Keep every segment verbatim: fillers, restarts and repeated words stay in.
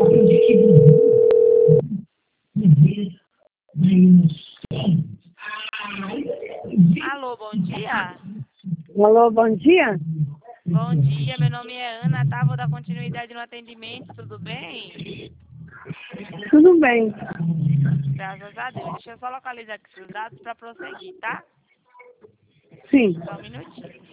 Alô, bom dia. Alô, bom dia. Bom dia, meu nome é Ana, tá? Vou dar continuidade no atendimento, tudo bem? Tudo bem. Graças a Deus. Deixa eu só localizar aqui seus dados para prosseguir, tá? Sim. Só um minutinho.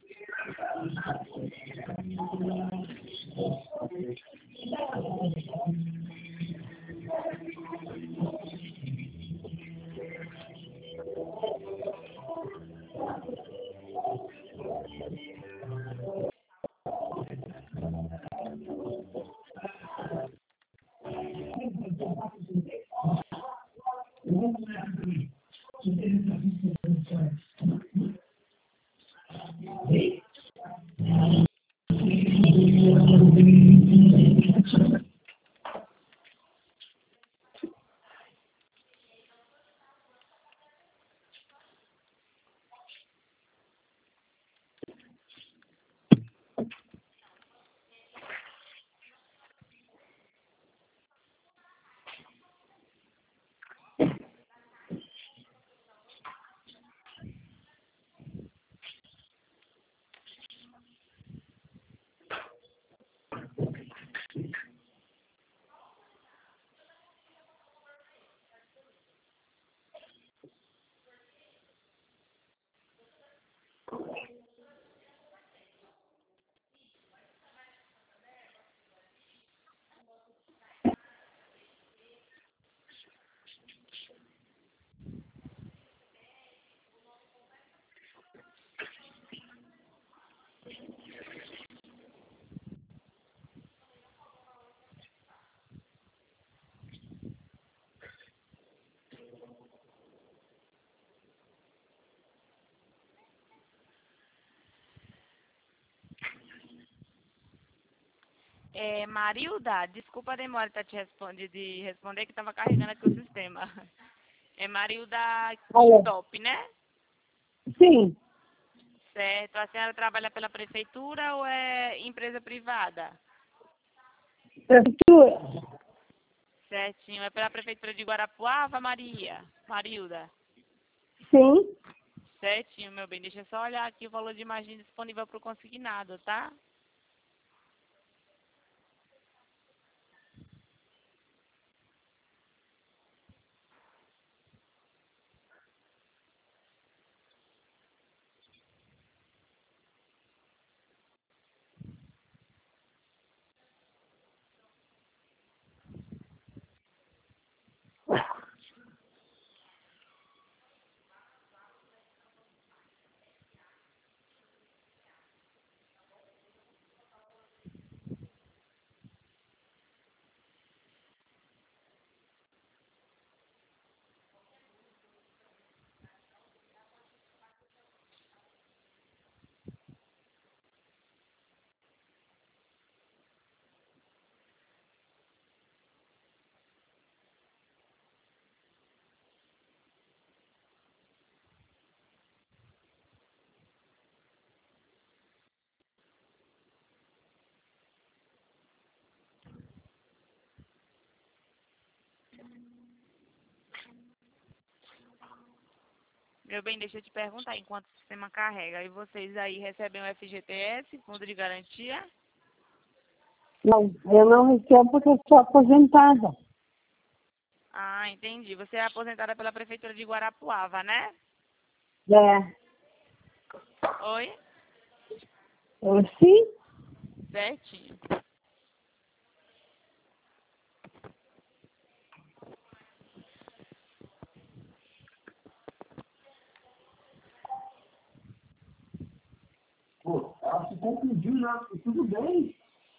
É, Marilda, desculpa a demora para te responder, de responder que estava carregando aqui o sistema. É Marilda Alô. Top, né? Sim. Certo. A senhora trabalha pela prefeitura ou é empresa privada? Prefeitura. Certinho. É pela prefeitura de Guarapuava, Maria? Marilda? Sim. Certinho, meu bem. Deixa eu só olhar aqui o valor de margem disponível para o consignado, tá? Meu bem, deixa eu te perguntar, enquanto o sistema carrega, e vocês aí recebem o F G T S, Fundo de Garantia? Não, eu não recebo porque eu sou aposentada. Ah, entendi. Você é aposentada pela prefeitura de Guarapuava, né? É. Oi? Eu, sim. Certinho. Pô, ela se confundiu já. Tudo bem.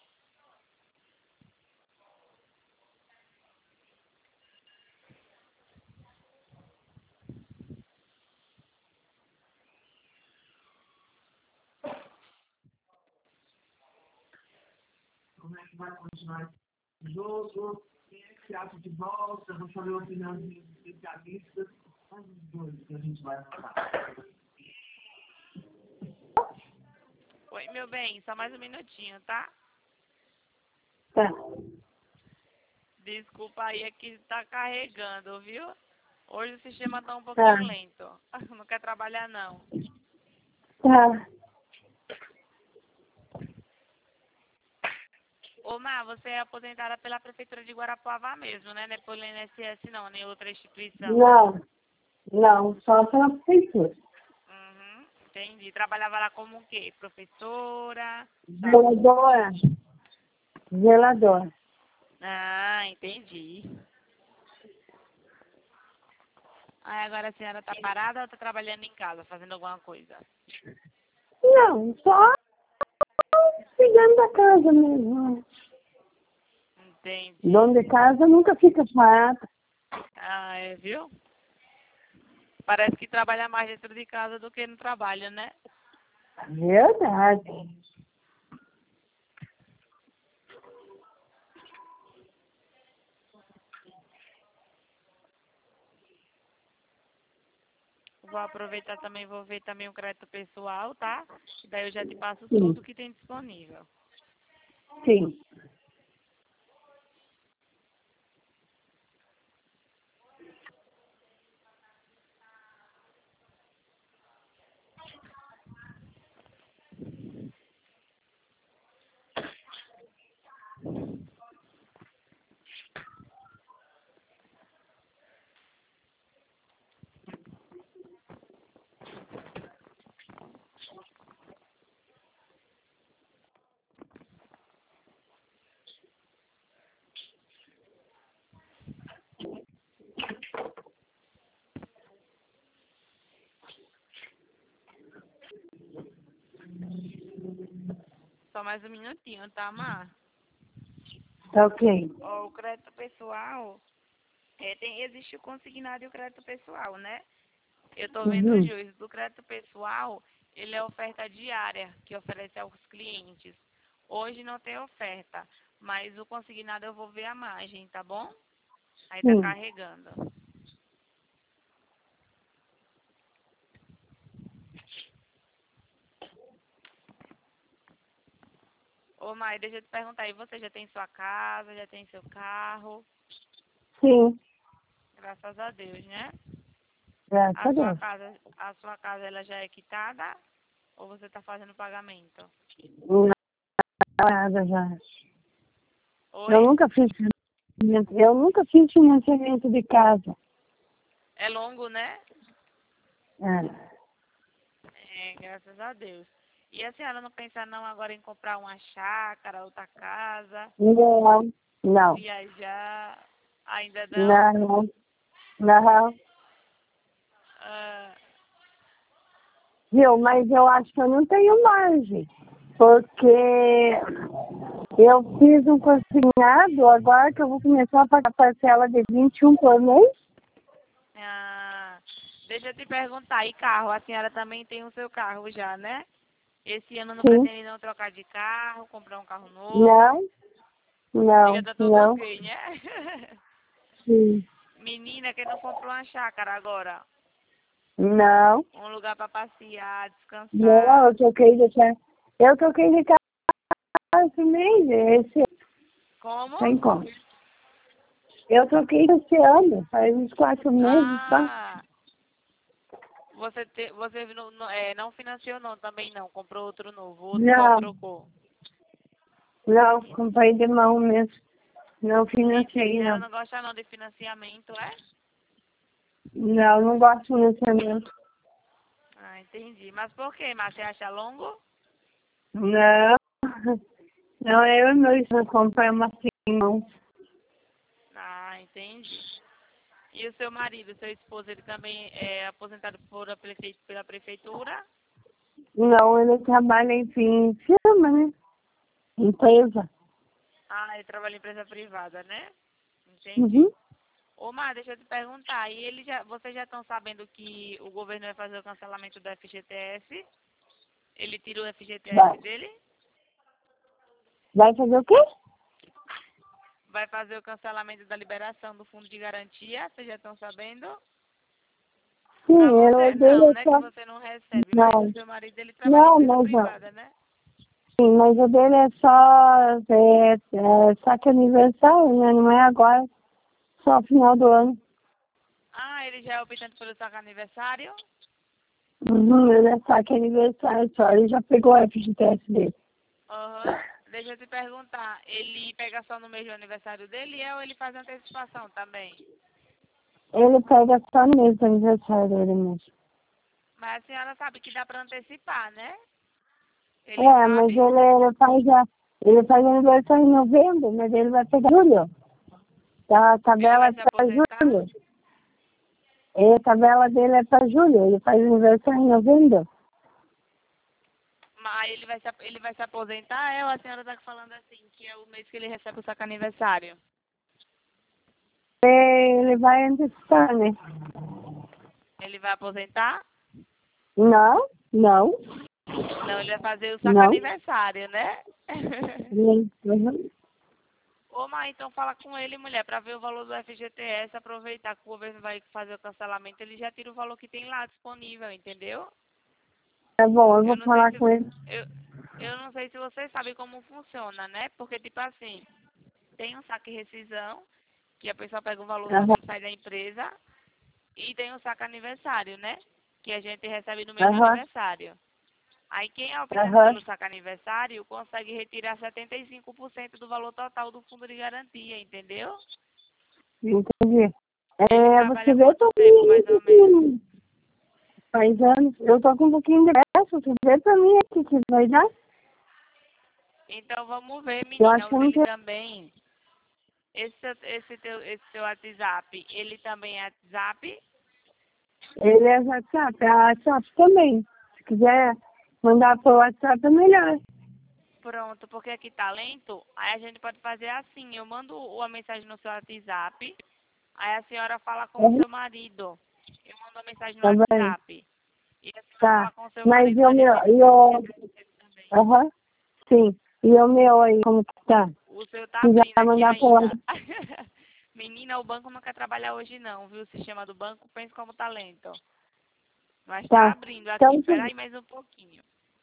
Como é que vai continuar o jogo? Quem é que se acha de volta? Vou saber a opinião dos especialistas. São os dois que a gente vai falar. Oi, meu bem, só mais um minutinho, tá? Tá. Desculpa aí, é que tá carregando, viu? Hoje o sistema tá um pouquinho Tá. lento. Não quer trabalhar, não. Tá. Ô, Mar, você é aposentada pela Prefeitura de Guarapuava mesmo, né? Não é pelo I N S S, não, nem outra instituição. Não. Não, só pela prefeitura. Uhum, entendi. Trabalhava lá como o quê? Professora? Zeladora. Zeladora. Ah, entendi. Aí agora a senhora tá parada ou tá trabalhando em casa, fazendo alguma coisa? Não, só cuidando da casa mesmo. Entendi. Dono de casa nunca fica parado. Ah, é, viu? Parece que trabalha mais dentro de casa do que no trabalho, né? Verdade. Vou aproveitar também, vou ver também o crédito pessoal, tá? E daí eu já te passo Sim. tudo que tem disponível. Sim. Só mais um minutinho, tá, Mar? Tá ok. Ó, o crédito pessoal, é, tem, existe o consignado e o crédito pessoal, né? Eu tô vendo os Uhum. dois. Do crédito pessoal, ele é oferta diária que oferece aos clientes. Hoje não tem oferta, mas o consignado eu vou ver a margem, tá bom? Aí tá Sim. carregando. Ô, Mai, deixa eu te perguntar aí, você já tem sua casa, já tem seu carro? Sim. Graças a Deus, né? Graças a A sua Deus. casa, a sua casa ela já é quitada ou você tá fazendo pagamento? Não, nada já. Oi? Eu nunca fiz financiamento. Eu nunca fiz financiamento de casa. É longo, né? É. É, graças a Deus. E a senhora não pensa não agora em comprar uma chácara, outra casa, Não. Não. viajar? Ainda não? Não. Não. Ah, Viu? Mas eu acho que eu não tenho margem. Porque eu fiz um consignado, agora que eu vou começar a pagar parcela de vinte e um por mês. ah, deixa eu te perguntar, e carro? A senhora também tem o seu carro já, né? Esse ano não Sim. pretende não trocar de carro, comprar um carro novo? Não. Não. Diga, tá tudo Não. ok, né? Sim. Menina, que não comprou uma chácara agora? Não. Um lugar pra passear, Não, descansar. eu toquei de casa. Eu toquei de casa esse mês, esse Como? sem como. Eu toquei esse ano, faz uns quatro meses, tá? Ah, você, te, você não, não, é, não financiou não, também não. Comprou outro novo, outro só Não, trocou. não, comprei de mão mesmo. Não Eita, a financiei, senhora não. não gosta não de financiamento, é? Não, não gosto de financiamento. Ah, entendi. Mas por quê? Mas você acha longo? Não, não, eu e meu irmão compramos assim, não. Ah, entendi. E o seu marido, seu esposo, ele também é aposentado por a prefe... pela prefeitura? Não, ele trabalha em fim, firma, né? Empresa. Ah, ele trabalha em empresa privada, né? Entendi. Uhum. Ô, Mar, deixa eu te perguntar. E ele já, vocês já estão sabendo que o governo vai fazer o cancelamento do F G T S? Ele tira o F G T S Vai. dele? Vai fazer o quê? Vai fazer o cancelamento da liberação do fundo de garantia? Vocês já estão sabendo? Sim, Pra eu você odeio não, né? Que essa... você não recebe. Mas o Não, seu marido, ele trabalha em não, empresa mas não. privada, né? Sim, mas o dele é só, é, é, só que aniversário, né? Não é agora, só final do ano. Ah, ele já é optante pelo saco aniversário? Uhum, ele é só que aniversário só, ele já pegou o F G T S dele. Aham. Deixa eu te perguntar, ele pega só no mês do aniversário dele ou ele faz antecipação também? Ele pega só no mês do aniversário dele mesmo. Mas a senhora sabe que dá para antecipar, né? Ele É, sabe? mas ele, ele faz a, ele faz aniversário em novembro, mas ele vai pegar julho. Tá, a Ele tabela vai é se para aposentar? julho. E a tabela dele é para julho, ele faz aniversário em novembro. Mas ele vai, se, ap- ele vai se aposentar, é? Ou a senhora tá falando assim, que é o mês que ele recebe o saco aniversário? É, ele vai antecipar, né? Ele vai aposentar? Não, não, Não, ele vai fazer o saco não. aniversário, né? Uhum. Uhum. Ô, mãe, então fala com ele, mulher, pra ver o valor do F G T S, aproveitar que o governo vai fazer o cancelamento, ele já tira o valor que tem lá disponível, entendeu? Tá bom, eu Eu vou não sei falar se com ele. eu, eu não sei se você sabe como funciona, né? Porque tipo assim, tem um saque rescisão, que a pessoa pega o valor só Aham, quando sai da empresa, e tem o saque aniversário, né? Que a gente recebe no mês do aham, aniversário. Aí quem é optante aham, pelo saque aniversário consegue retirar setenta e cinco por cento do valor total do fundo de garantia, entendeu? entendi. Ele É, você trabalha vê, eu tô quanto com tempo, um mais ou menos? pouquinho, faz anos, eu tô com um pouquinho de pressa, você vê pra mim aqui que vai dar? Então vamos ver, Eu acho menina, que o eu não dele tenho, também. Esse, seu- esse, teu, esse seu WhatsApp, ele também é WhatsApp? ele é WhatsApp, é WhatsApp também. Se quiser mandar pro WhatsApp é melhor. Pronto, porque aqui tá lento, aí a gente pode fazer assim, eu mando uma mensagem no seu WhatsApp, aí a senhora fala com o Uhum. seu marido. Eu mando uma mensagem no Tá bem, WhatsApp. E a senhora tá. fala com o seu Mas marido e o pra meu, gente e ver o o, F G T S também. aham, sim. E o meu aí, como que tá? O seu tá Se abrindo quiser aqui mandar pro ainda. WhatsApp. Menina, o banco não quer trabalhar hoje não, viu? O sistema do banco pensa como talento. Mas tá Tá. abrindo aqui, Então, espera tudo. aí mais um pouquinho.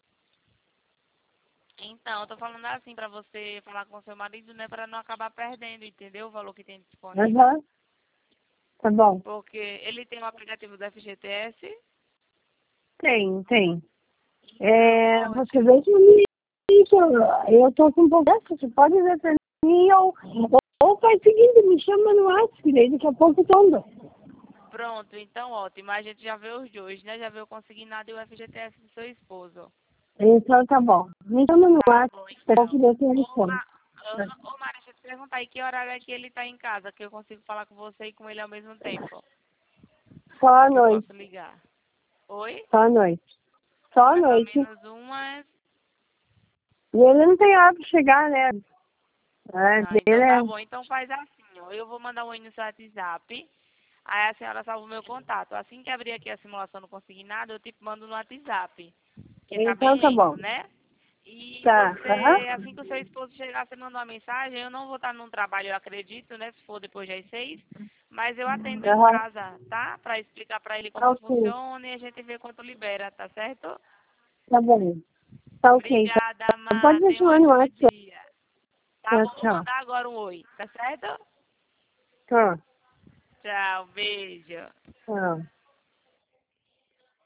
Então, eu tô falando assim pra você falar com seu marido, né, pra não acabar perdendo, entendeu? O valor que tem disponível. Aham, tá bom. Porque ele tem o aplicativo do F G T S. Tem, tem. Então, É, você ótimo. vê que isso, eu tô com problema, você pode ver pra mim ou, ou faz o seguinte, me chama no WhatsApp, que daí daqui a pouco eu tomo. Pronto, então ótimo. A gente já vê os dois, né? Já vê o consignado e o F G T S do seu esposo. Então tá bom. Me chama no Tá WhatsApp, bom, eu então. que deu Ô, telefone. Ma... Aham. Ô, Mari, deixa eu te perguntar aí que horário é que ele tá em casa, que eu consigo falar com você e com ele ao mesmo tempo. Só à Que eu noite, posso ligar. Oi? só à noite. Só à Mais ou noite. menos umas... E ele não tem hora pra chegar, né? É, Ah, então dele tá é... bom. Então faz assim, ó. Eu vou mandar um oi no seu WhatsApp. Aí a senhora salva o meu contato. Assim que abrir aqui a simulação não conseguir nada, eu te mando no WhatsApp. Que tá bem Então tá lento, bom. né? E Tá, você, aham. assim que o seu esposo chegar, você manda uma mensagem. Eu não vou estar num trabalho, eu acredito, né? Se for depois das seis. Mas eu atendo em Aham. casa, tá? Pra explicar pra ele Tá como ok. funciona e a gente vê quanto libera, tá certo? Tá bom. Tá ok. Obrigada, Tá. Pode Má. me Tenha um chamar no ótimo WhatsApp. dia. Tá Tchau, bom, vou tchau. mandar agora um oi, tá certo? Tá. Tchau, beijo. Tchau.